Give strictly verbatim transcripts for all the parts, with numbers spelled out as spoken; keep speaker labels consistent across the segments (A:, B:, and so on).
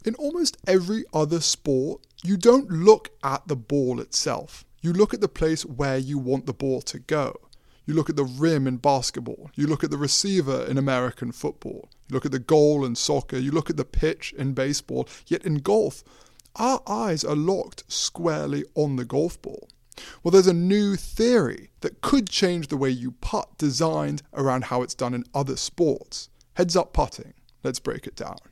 A: In almost every other sport, you don't look at the ball itself. You look at the place where you want the ball to go. You look at the rim in basketball. You look at the receiver in American football. You look at the goal in soccer. You look at the pitch in baseball. Yet in golf, our eyes are locked squarely on the golf ball. Well, there's a new theory that could change the way you putt, designed around how it's done in other sports. Heads up putting. Let's break it down.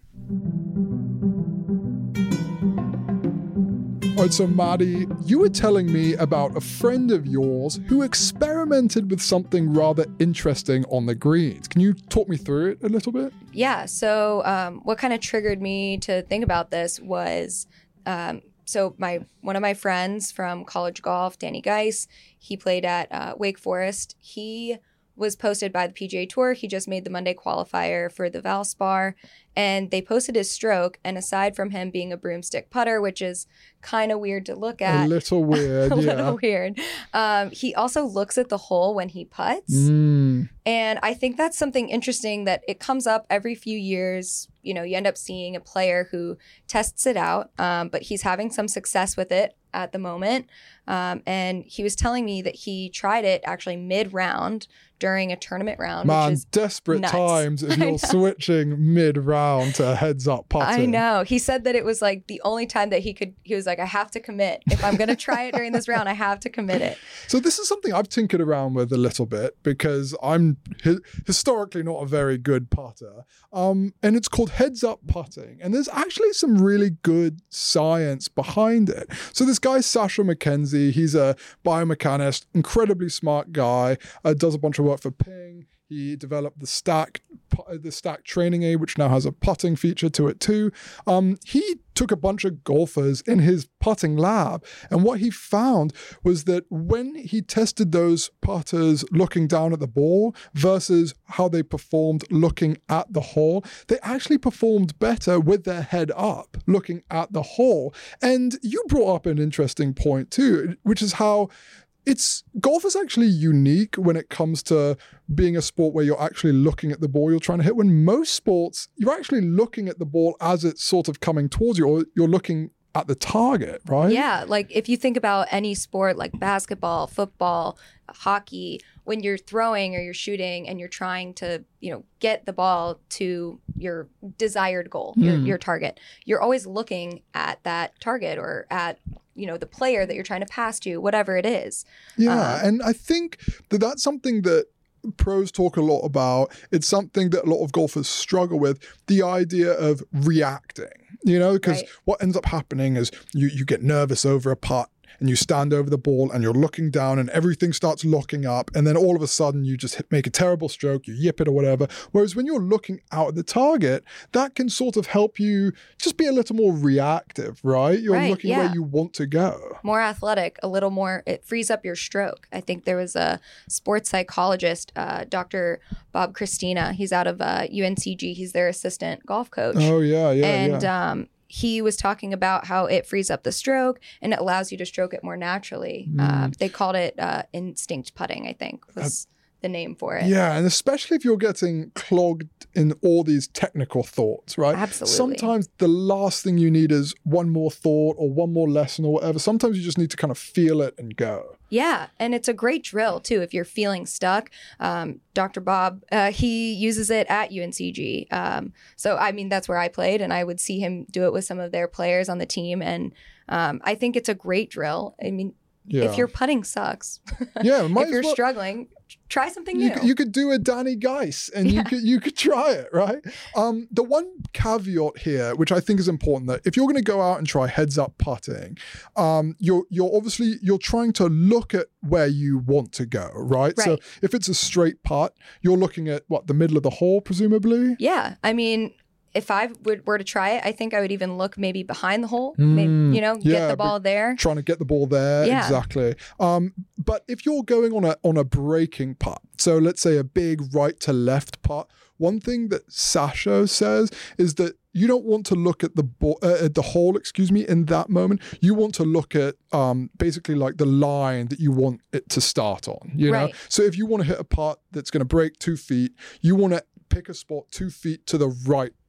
A: All right, so Maddie, you were telling me about a friend of yours who experimented with something rather interesting on the greens. Can you talk me through it a little bit?
B: Yeah, so um, what kind of triggered me to think about this was, um, so my one of my friends from college golf, Danny Geis, he played at uh, Wake Forest. He was posted by the P G A Tour. He just made the Monday qualifier for the Valspar, and they posted his stroke. And aside from him being a broomstick putter, which is kind of weird to look at,
A: a little weird,
B: a
A: yeah,
B: little weird. Um, he also looks at the hole when he putts,
A: mm.
B: and I think that's something interesting that it comes up every few years. You know, you end up seeing a player who tests it out, um, but he's having some success with it at the moment. Um, and he was telling me that he tried it actually mid-round during a tournament round.
A: Man,
B: which is
A: desperate
B: nuts.
A: times if you're switching mid-round to heads-up putting.
B: I know. He said that it was like the only time that he could, he was like, I have to commit. If I'm going to try it during this round, I have to commit it.
A: So this is something I've tinkered around with a little bit because I'm hi- historically not a very good putter. Um, and it's called heads-up putting. And there's actually some really good science behind it. So this guy, Sasha McKenzie, he's a biomechanist, incredibly smart guy, uh, does a bunch of work for Ping. He developed the Stack, the Stack training aid, which now has a putting feature to it too. Um, he took a bunch of golfers in his putting lab, and what he found was that when he tested those putters looking down at the ball versus how they performed looking at the hole, they actually performed better with their head up, looking at the hole. And you brought up an interesting point too, which is how It's golf is actually unique when it comes to being a sport where you're actually looking at the ball you're trying to hit. When most sports, you're actually looking at the ball as it's sort of coming towards you, or you're looking at the target, right?
B: Yeah, like if you think about any sport like basketball, football, hockey, when you're throwing or you're shooting and you're trying to, you know, get the ball to your desired goal, mm. your, your target, you're always looking at that target or at, you know, the player that you're trying to pass to, whatever it is.
A: Yeah,
B: um,
A: and I think that that's something that pros talk a lot about. It's something that a lot of golfers struggle with, the idea of reacting, you know, because
B: right.
A: what ends up happening is you, you get nervous over a putt and you stand over the ball and you're looking down and everything starts locking up, and then all of a sudden you just hit, make a terrible stroke, you yip it or whatever. Whereas when you're looking out at the target, that can sort of help you just be a little more reactive, right? You're
B: right,
A: looking
B: yeah.
A: where you want to go.
B: More athletic, a little more, it frees up your stroke. I think there was a sports psychologist, uh, Doctor Bob Christina. He's out of uh, U N C G. He's their assistant golf coach.
A: Oh, yeah, yeah,
B: and,
A: yeah.
B: um, he was talking about how it frees up the stroke and it allows you to stroke it more naturally.
A: Mm.
B: Uh, they called it uh, instinct putting, I think, was uh, the name for it.
A: Yeah, and especially if you're getting clogged in all these technical thoughts, right?
B: Absolutely.
A: Sometimes the last thing you need is one more thought or one more lesson or whatever. Sometimes you just need to kind of feel it and go.
B: Yeah, and it's a great drill, too, if you're feeling stuck. Um, Doctor Bob, uh, he uses it at U N C G. Um, so, I mean, that's where I played, and I would see him do it with some of their players on the team. And um, I think it's a great drill. I mean,
A: yeah.
B: if your putting sucks,
A: yeah,
B: if you're
A: well,
B: struggling, try something
A: you
B: new.
A: Could, you could do a Danny Geis and
B: yeah.
A: you could you could try it, right? Um, the one caveat here, which I think is important, that if you're going to go out and try heads up putting, um, you're you're obviously you're trying to look at where you want to go, right?
B: right?
A: So if it's a straight putt, you're looking at what, the middle of the hole, presumably.
B: Yeah, I mean, if I would, were to try it, I think I would even look maybe behind the hole,
A: Mm,
B: maybe, you know,
A: yeah,
B: get the ball there.
A: Trying to get the ball there,
B: Yeah.
A: exactly. Um, but if you're going on a on a breaking putt, so let's say a big right to left putt, one thing that Sasha says is that you don't want to look at the ball, uh, at the hole, excuse me, in that moment. You want to look at um, basically like the line that you want it to start on, you know?
B: Right.
A: So if you want to hit a putt that's going to break two feet, you want to pick a spot two feet to the right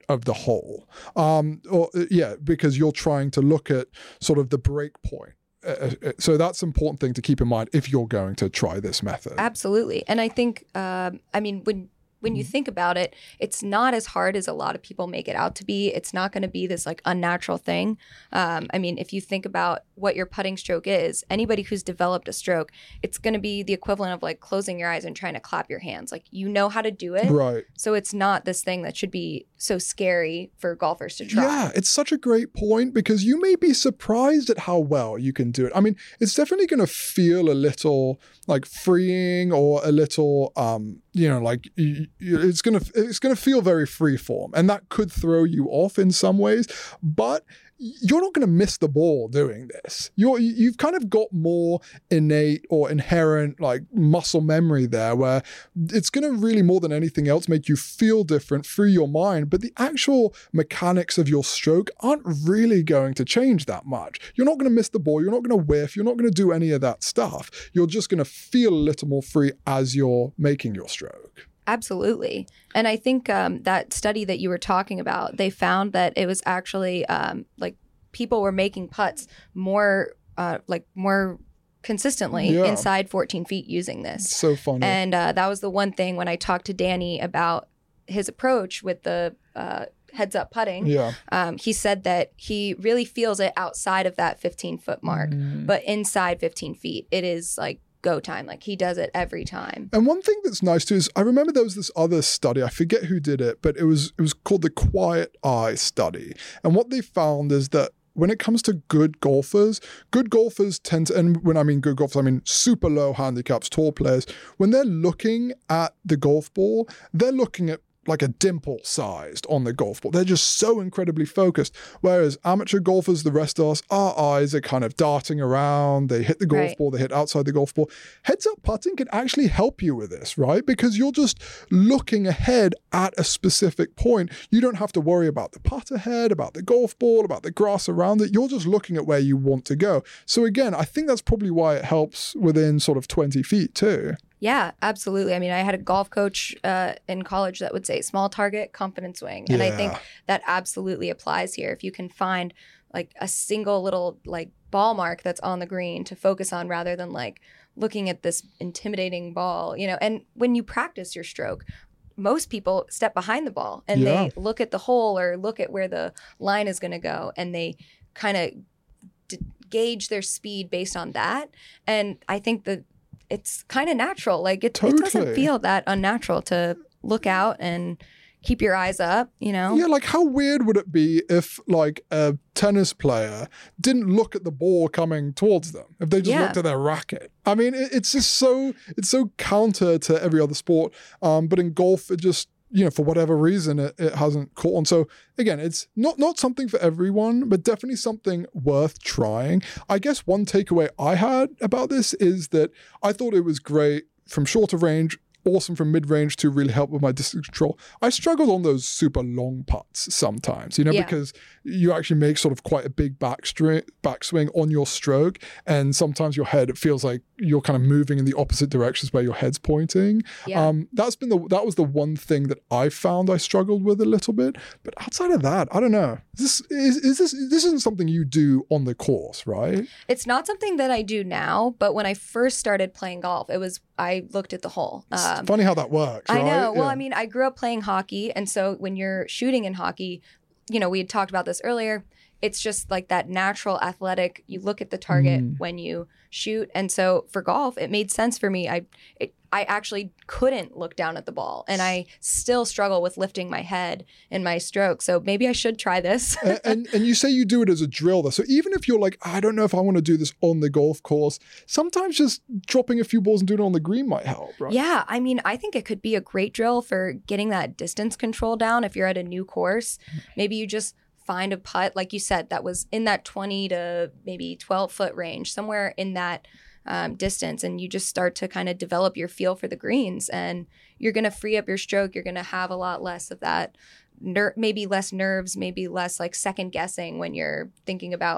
A: of the hole. Um, or yeah, because you're trying to look at sort of the break point. Uh, so that's an important thing to keep in mind if you're going to try this method.
B: Absolutely. And I think, um, I mean, when when you think about it, it's not as hard as a lot of people make it out to be. It's not going to be this like unnatural thing. Um, I mean, if you think about what your putting stroke is, anybody who's developed a stroke, it's going to be the equivalent of like closing your eyes and trying to clap your hands. Like, you know how to do it.
A: Right.
B: So it's not this thing that should be so scary for golfers to try.
A: Yeah, it's such a great point because you may be surprised at how well you can do it. I mean, it's definitely going to feel a little like freeing or a little, um, you know, like you, you, it's going to it's going to feel very free form, and that could throw you off in some ways, but you're not going to miss the ball doing this. You're, you've kind of got more innate or inherent like muscle memory there where it's going to really more than anything else make you feel different, free your mind, but the actual mechanics of your stroke aren't really going to change that much. You're not going to miss the ball. You're not going to whiff. You're not going to do any of that stuff. You're just going to feel a little more free as you're making your stroke.
B: Absolutely. And I think um, that study that you were talking about, they found that it was actually um, like people were making putts more uh, like more consistently
A: Yeah.
B: inside fourteen feet using this.
A: So funny.
B: And uh, that was the one thing when I talked to Danny about his approach with the uh, heads up putting.
A: Yeah.
B: Um, he said that he really feels it outside of that fifteen foot mark,
A: Mm.
B: but inside fifteen feet, it is like go time. Like, he does it every time.
A: And one thing that's nice too is I remember there was this other study, I forget who did it, but it was it was called the Quiet Eye Study. And what they found is that when it comes to good golfers, good golfers tend to, and when I mean good golfers, I mean super low handicaps, tall players, when they're looking at the golf ball, they're looking at like a dimple sized on the golf ball. They're just so incredibly focused. Whereas amateur golfers, the rest of us, our eyes are kind of darting around. They hit the golf
B: Right.
A: ball, they hit outside the golf ball. Heads up putting can actually help you with this, right? Because you're just looking ahead at a specific point. You don't have to worry about the putt ahead, about the golf ball, about the grass around it. You're just looking at where you want to go. So again, I think that's probably why it helps within sort of twenty feet too.
B: Yeah, absolutely. I mean, I had a golf coach uh, in college that would say small target, confident swing. And I think
A: Yeah.
B: that absolutely applies here. If you can find like a single little like ball mark that's on the green to focus on rather than like looking at this intimidating ball, you know, and when you practice your stroke, most people step behind the ball and
A: Yeah.
B: they look at the hole or look at where the line is going to go, and they kind of d- gauge their speed based on that. And I think that it's kind of natural. Like, it, it doesn't
A: Totally.
B: feel that unnatural to look out and keep your eyes up, you know?
A: Yeah, like how weird would it be if like a tennis player didn't look at the ball coming towards them, if they just
B: Yeah.
A: looked at their racket? I mean, it, it's just so, it's so counter to every other sport. Um, but in golf, it just, you know, for whatever reason, it, it hasn't caught on. So again, it's not, not something for everyone, but definitely something worth trying. I guess one takeaway I had about this is that I thought it was great from shorter range, awesome from mid-range to really help with my distance control. I struggled on those super long putts sometimes, you know,
B: Yeah.
A: because you actually make sort of quite a big backstri- backswing on your stroke, and sometimes your head, it feels like you're kind of moving in the opposite directions where your head's pointing.
B: Yeah.
A: Um, that's been the that was the one thing that I found I struggled with a little bit. But outside of that, I don't know. This is, is this this isn't something you do on the course, right?
B: It's not something that I do now, but when I first started playing golf, it was, I looked at the hole.
A: It's
B: Um,
A: funny how that works.
B: I
A: right?
B: know. Well,
A: Yeah.
B: I mean, I grew up playing hockey. And so when you're shooting in hockey, you know, we had talked about this earlier. It's just like that natural athletic, you look at the target
A: Mm.
B: when you shoot. And so for golf, it made sense for me. I it, I actually couldn't look down at the ball, and I still struggle with lifting my head in my stroke. So maybe I should try this.
A: and, and and you say you do it as a drill though. So even if you're like, I don't know if I want to do this on the golf course, sometimes just dropping a few balls and doing it on the green might help, right?
B: Yeah, I mean, I think it could be a great drill for getting that distance control down if you're at a new course. Maybe you just find a putt, like you said, that was in that twenty to maybe twelve foot range, somewhere in that um, distance, and you just start to kind of develop your feel for the greens, and you're going to free up your stroke. You're going to have a lot less of that, ner- maybe less nerves, maybe less like second guessing when you're thinking about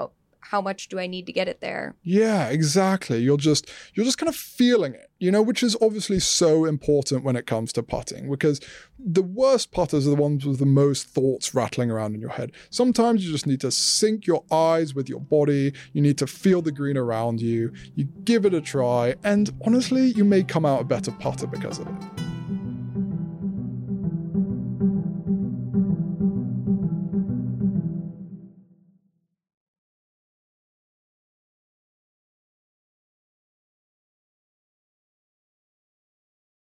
B: how much do I need to get it there?
A: Yeah, exactly. You're just you're just kind of feeling it, you know, which is obviously so important when it comes to putting, because the worst putters are the ones with the most thoughts rattling around in your head. Sometimes you just need to sync your eyes with your body. You need to feel the green around you. You give it a try, and honestly, you may come out a better putter because of it.